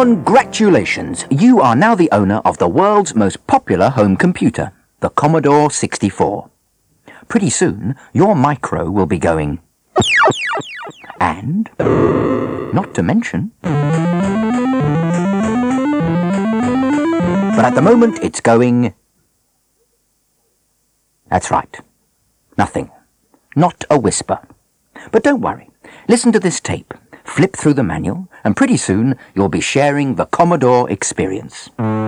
Congratulations! You are now the owner of the world's most popular home computer, the Commodore 64. Pretty soon, your micro will be going... and... not to mention... but at the moment, it's going... That's right. Nothing. Not a whisper. But don't worry. Listen to this tape. Flip through the manual, and pretty soon you'll be sharing the Commodore experience.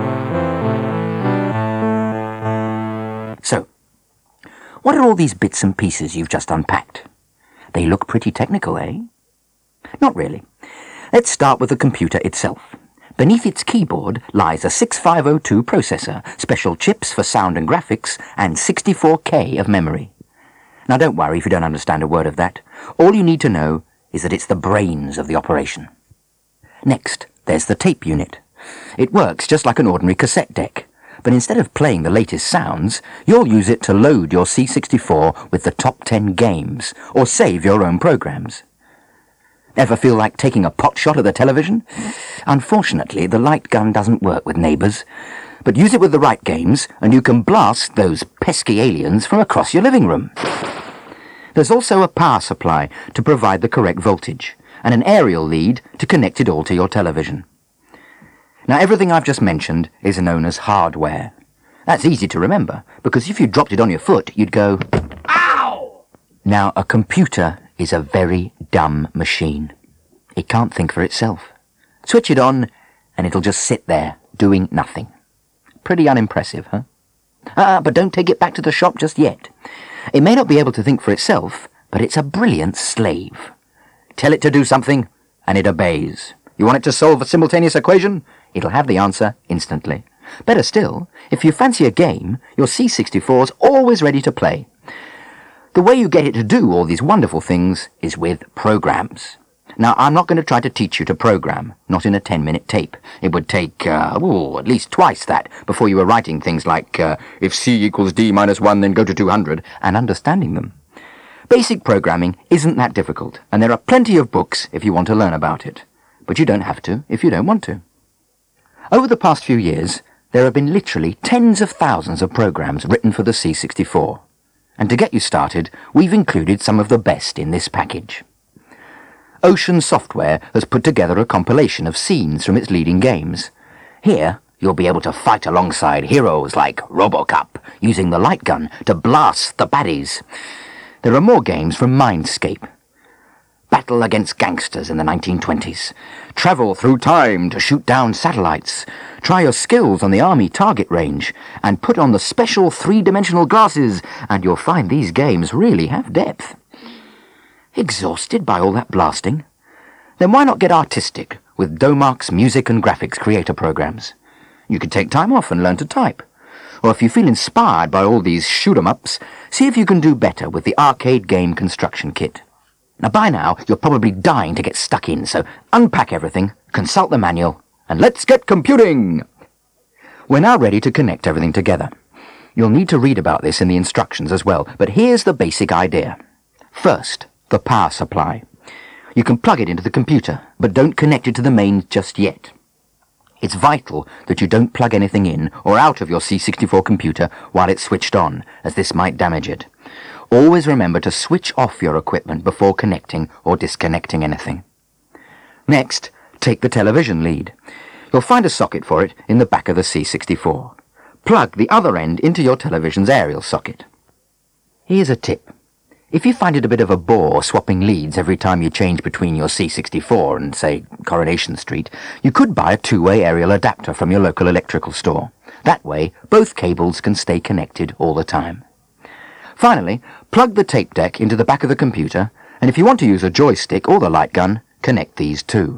So, what are all these bits and pieces you've just unpacked? They look pretty technical, eh? Not really. Let's start with the computer itself. Beneath its keyboard lies a 6502 processor, special chips for sound and graphics, and 64K of memory. Now don't worry if you don't understand a word of that. All you need to know is that it's the brains of the operation. Next, there's the tape unit. It works just like an ordinary cassette deck, but instead of playing the latest sounds, you'll use it to load your C64 with the top 10 games, or save your own programs. Ever feel like taking a pot shot at the television? Unfortunately, the light gun doesn't work with neighbours, but use it with the right games, and you can blast those pesky aliens from across your living room. There's also a power supply to provide the correct voltage, and an aerial lead to connect it all to your television. Now, everything I've just mentioned is known as hardware. That's easy to remember, because if you dropped it on your foot, you'd go, "Ow!" Now, a computer is a very dumb machine. It can't think for itself. Switch it on, and it'll just sit there, doing nothing. Pretty unimpressive, huh? But don't take it back to the shop just yet. It may not be able to think for itself, but it's a brilliant slave. Tell it to do something, and it obeys. You want it to solve a simultaneous equation? It'll have the answer instantly. Better still, if you fancy a game, your C64's always ready to play. The way you get it to do all these wonderful things is with programs. Now, I'm not going to try to teach you to program, not in a 10-minute tape. It would take, at least twice that before you were writing things like, if C equals D minus 1, then go to 200, and understanding them. Basic programming isn't that difficult, and there are plenty of books if you want to learn about it. But you don't have to if you don't want to. Over the past few years, there have been literally tens of thousands of programs written for the C64. And to get you started, we've included some of the best in this package. Ocean Software has put together a compilation of scenes from its leading games. Here, you'll be able to fight alongside heroes like RoboCop, using the light gun to blast the baddies. There are more games from Mindscape. Battle against gangsters in the 1920s. Travel through time to shoot down satellites. Try your skills on the Army target range, and put on the special three-dimensional glasses, and you'll find these games really have depth. Exhausted by all that blasting? Then why not get artistic with Domark's music and graphics creator programs? You could take time off and learn to type. Or if you feel inspired by all these shoot-'em-ups, see if you can do better with the arcade game construction kit. Now, by now, you're probably dying to get stuck in, so unpack everything, consult the manual, and let's get computing! We're now ready to connect everything together. You'll need to read about this in the instructions as well, but here's the basic idea. First, the power supply. You can plug it into the computer, but don't connect it to the mains just yet. It's vital that you don't plug anything in or out of your C64 computer while it's switched on, as this might damage it. Always remember to switch off your equipment before connecting or disconnecting anything. Next, take the television lead. You'll find a socket for it in the back of the C64. Plug the other end into your television's aerial socket. Here's a tip. If you find it a bit of a bore swapping leads every time you change between your C64 and, say, Coronation Street, you could buy a two-way aerial adapter from your local electrical store. That way, both cables can stay connected all the time. Finally, plug the tape deck into the back of the computer, and if you want to use a joystick or the light gun, connect these too.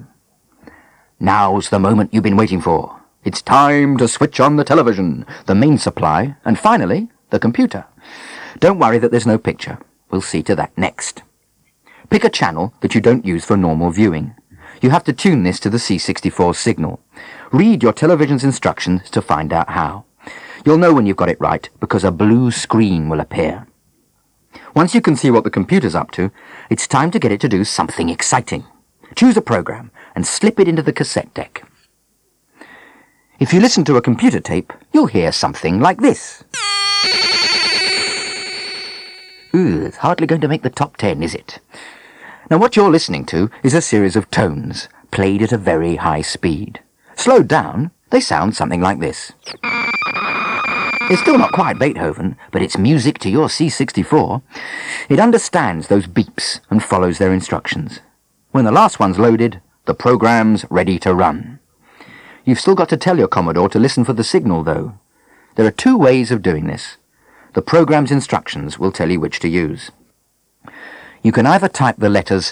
Now's the moment you've been waiting for. It's time to switch on the television, the main supply, and finally, the computer. Don't worry that there's no picture. We'll see to that next. Pick a channel that you don't use for normal viewing. You have to tune this to the C64 signal. Read your television's instructions to find out how. You'll know when you've got it right because a blue screen will appear. Once you can see what the computer's up to, it's time to get it to do something exciting. Choose a program and slip it into the cassette deck. If you listen to a computer tape, you'll hear something like this. Ooh, it's hardly going to make the top 10, is it? Now what you're listening to is a series of tones, played at a very high speed. Slowed down, they sound something like this. It's still not quite Beethoven, but it's music to your C64. It understands those beeps and follows their instructions. When the last one's loaded, the program's ready to run. You've still got to tell your Commodore to listen for the signal, though. There are two ways of doing this. The program's instructions will tell you which to use. You can either type the letters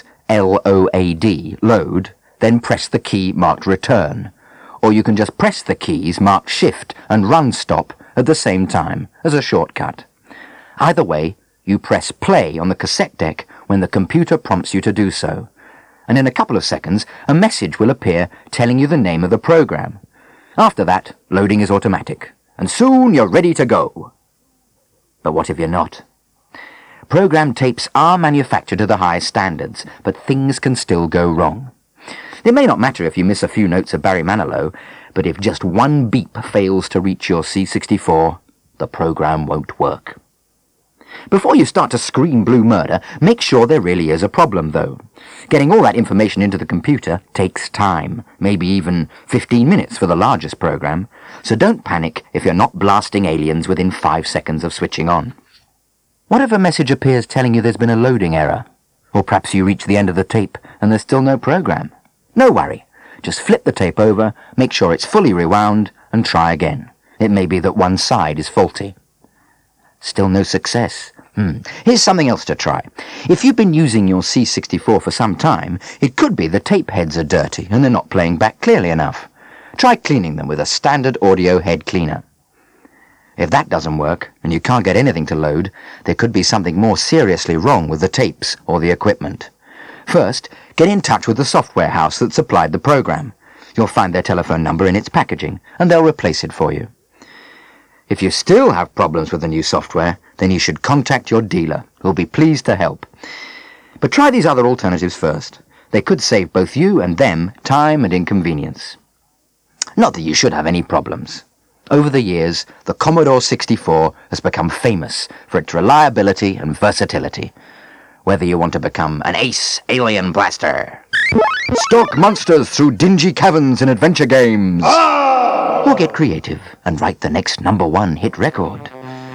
LOAD, load, then press the key marked return, or you can just press the keys marked shift and run stop at the same time as a shortcut. Either way, you press play on the cassette deck when the computer prompts you to do so, and in a couple of seconds a message will appear telling you the name of the program. After that, loading is automatic, and soon you're ready to go. But what if you're not? Program tapes are manufactured to the highest standards, but things can still go wrong. It may not matter if you miss a few notes of Barry Manilow, but if just one beep fails to reach your C64, the program won't work. Before you start to scream blue murder, make sure there really is a problem, though. Getting all that information into the computer takes time, maybe even 15 minutes for the largest program, so don't panic if you're not blasting aliens within 5 seconds of switching on. What if a message appears telling you there's been a loading error? Or perhaps you reach the end of the tape and there's still no program? No worry. Just flip the tape over, make sure it's fully rewound, and try again. It may be that one side is faulty. Still no success. Here's something else to try. If you've been using your C64 for some time, it could be the tape heads are dirty and they're not playing back clearly enough. Try cleaning them with a standard audio head cleaner. If that doesn't work, and you can't get anything to load, there could be something more seriously wrong with the tapes or the equipment. First, get in touch with the software house that supplied the program. You'll find their telephone number in its packaging, and they'll replace it for you. If you still have problems with the new software, then you should contact your dealer, who'll be pleased to help. But try these other alternatives first. They could save both you and them time and inconvenience. Not that you should have any problems. Over the years, the Commodore 64 has become famous for its reliability and versatility. Whether you want to become an ace alien blaster, stalk monsters through dingy caverns in adventure games, or get creative and write the next #1 hit record,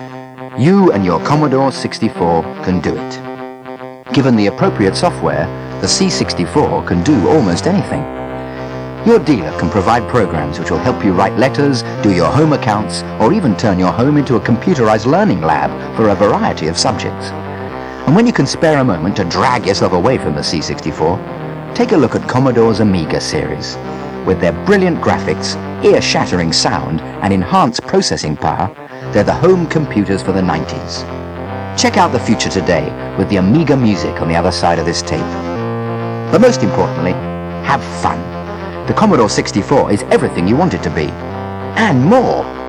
you and your Commodore 64 can do it. Given the appropriate software, the C64 can do almost anything. Your dealer can provide programs which will help you write letters, do your home accounts, or even turn your home into a computerized learning lab for a variety of subjects. And when you can spare a moment to drag yourself away from the C64, take a look at Commodore's Amiga series. With their brilliant graphics, ear-shattering sound, and enhanced processing power, they're the home computers for the 90s. Check out the future today with the Amiga music on the other side of this tape. But most importantly, have fun. The Commodore 64 is everything you want it to be, and more.